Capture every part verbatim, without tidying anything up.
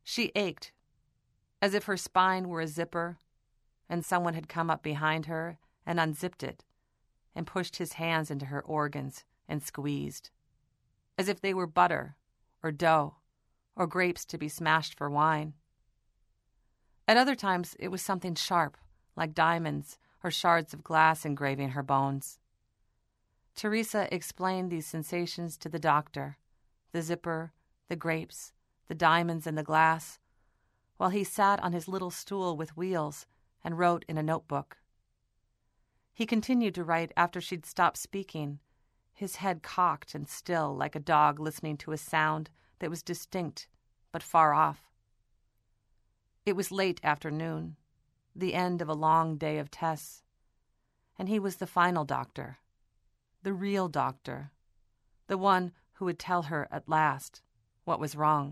She ached, as if her spine were a zipper, and someone had come up behind her and unzipped it and pushed his hands into her organs and squeezed, as if they were butter or dough or grapes to be smashed for wine. At other times, it was something sharp, like diamonds or shards of glass engraving her bones. Teresa explained these sensations to the doctor, the zipper, the grapes, the diamonds and the glass, while he sat on his little stool with wheels and wrote in a notebook. He continued to write after she'd stopped speaking, his head cocked and still like a dog listening to a sound that was distinct but far off. It was late afternoon, the end of a long day of tests, and he was the final doctor, the real doctor, the one who would tell her at last what was wrong.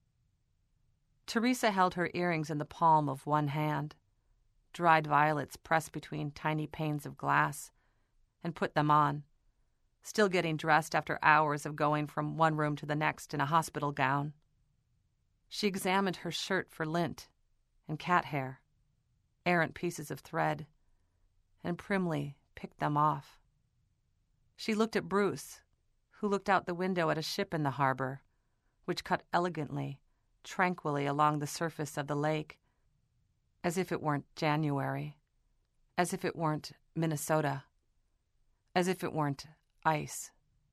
Teresa held her earrings in the palm of one hand, dried violets pressed between tiny panes of glass, and put them on, still getting dressed after hours of going from one room to the next in a hospital gown. She examined her shirt for lint and cat hair, errant pieces of thread, and primly picked them off. She looked at Bruce, who looked out the window at a ship in the harbor, which cut elegantly, tranquilly along the surface of the lake, as if it weren't January, as if it weren't Minnesota, as if it weren't ice.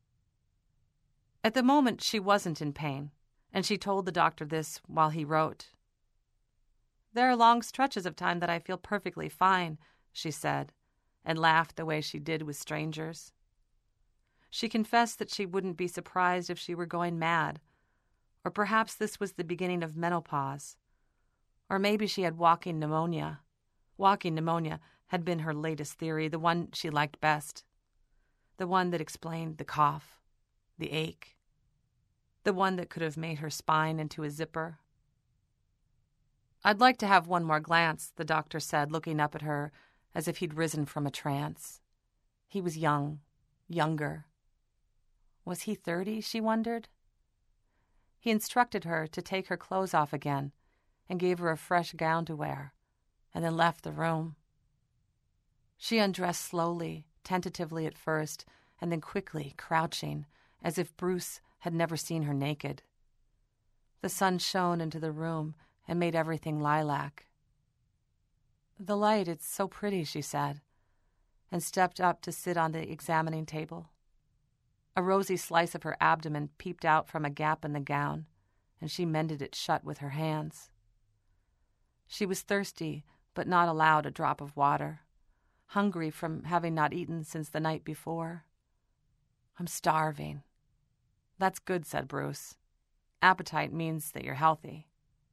At the moment, she wasn't in pain, and she told the doctor this while he wrote. "There are long stretches of time that I feel perfectly fine," she said, and laughed the way she did with strangers. She confessed that she wouldn't be surprised if she were going mad, or perhaps this was the beginning of menopause, or maybe she had walking pneumonia. Walking pneumonia had been her latest theory, the one she liked best, the one that explained the cough, the ache, the one that could have made her spine into a zipper. "I'd like to have one more glance," the doctor said, looking up at her as if he'd risen from a trance. He was young, younger. Was he thirty, she wondered? He instructed her to take her clothes off again and gave her a fresh gown to wear, and then left the room. She undressed slowly, tentatively at first, and then quickly, crouching, as if Bruce had never seen her naked. The sun shone into the room and made everything lilac. "The light, it's so pretty," she said, and stepped up to sit on the examining table. A rosy slice of her abdomen peeped out from a gap in the gown, and she mended it shut with her hands. She was thirsty, but not allowed a drop of water, hungry from having not eaten since the night before. "I'm starving." "That's good," said Bruce. "Appetite means that you're healthy."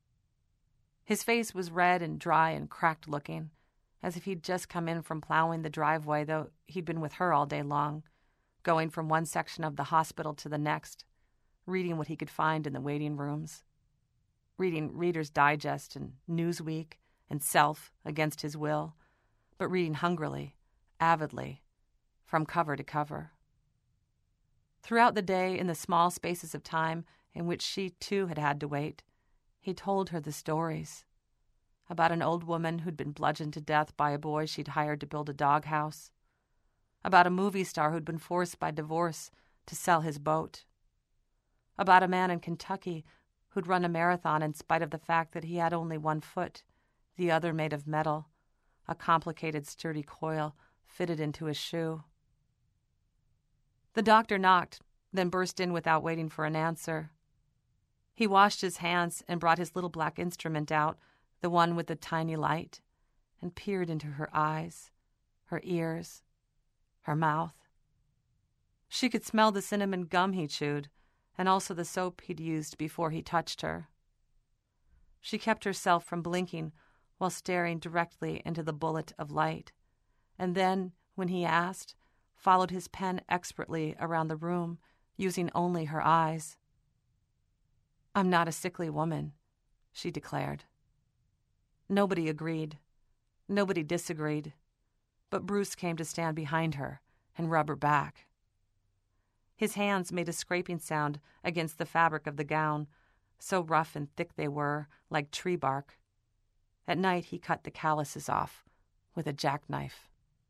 His face was red and dry and cracked-looking, as if he'd just come in from plowing the driveway, though he'd been with her all day long, going from one section of the hospital to the next, reading what he could find in the waiting rooms, reading Reader's Digest and Newsweek and Self against his will, but reading hungrily, avidly, from cover to cover. Throughout the day, in the small spaces of time in which she too had had to wait, he told her the stories about an old woman who'd been bludgeoned to death by a boy she'd hired to build a doghouse, about a movie star who'd been forced by divorce to sell his boat, about a man in Kentucky who'd run a marathon in spite of the fact that he had only one foot, the other made of metal, a complicated sturdy coil fitted into his shoe. The doctor knocked, then burst in without waiting for an answer. He washed his hands and brought his little black instrument out, the one with the tiny light, and peered into her eyes, her ears, her mouth. She could smell the cinnamon gum he chewed, and also the soap he'd used before he touched her. She kept herself from blinking while staring directly into the bullet of light, and then, when he asked, followed his pen expertly around the room, using only her eyes. "I'm not a sickly woman," she declared. Nobody agreed. Nobody disagreed. But Bruce came to stand behind her and rub her back. His hands made a scraping sound against the fabric of the gown, so rough and thick they were, like tree bark. At night he cut the calluses off with a jackknife.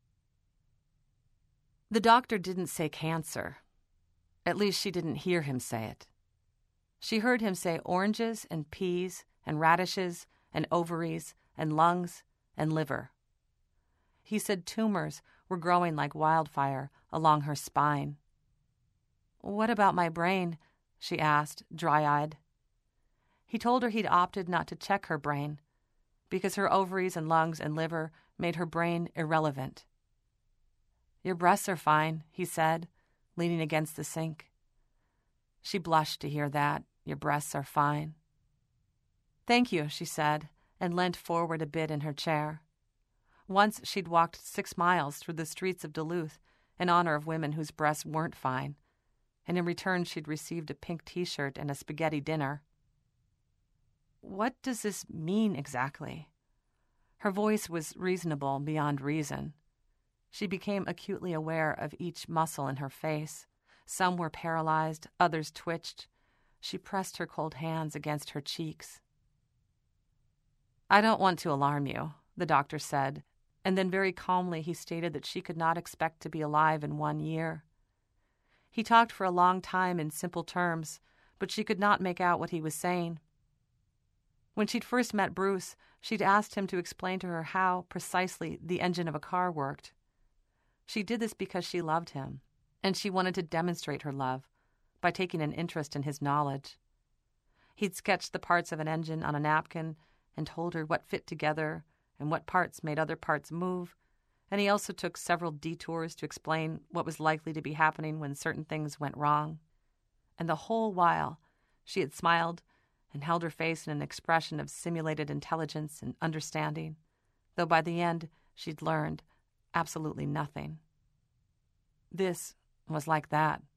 The doctor didn't say cancer. At least she didn't hear him say it. She heard him say oranges and peas and radishes and ovaries and lungs and liver. He said tumors were growing like wildfire along her spine. "What about my brain?" she asked, dry-eyed. He told her he'd opted not to check her brain because her ovaries and lungs and liver made her brain irrelevant. "Your breasts are fine," he said, leaning against the sink. She blushed to hear that. "Your breasts are fine." "Thank you," she said, and leant forward a bit in her chair. Once she'd walked six miles through the streets of Duluth in honor of women whose breasts weren't fine, and in return she'd received a pink T-shirt and a spaghetti dinner. "What does this mean exactly?" Her voice was reasonable beyond reason. She became acutely aware of each muscle in her face. Some were paralyzed, others twitched. She pressed her cold hands against her cheeks. "I don't want to alarm you," the doctor said, and then very calmly he stated that she could not expect to be alive in one year. He talked for a long time in simple terms, but she could not make out what he was saying. When she'd first met Bruce, she'd asked him to explain to her how, precisely, the engine of a car worked. She did this because she loved him, and she wanted to demonstrate her love by taking an interest in his knowledge. He'd sketched the parts of an engine on a napkin and told her what fit together and what parts made other parts move, and he also took several detours to explain what was likely to be happening when certain things went wrong. And the whole while, she had smiled and held her face in an expression of simulated intelligence and understanding, though by the end she'd learned absolutely nothing. This was like that.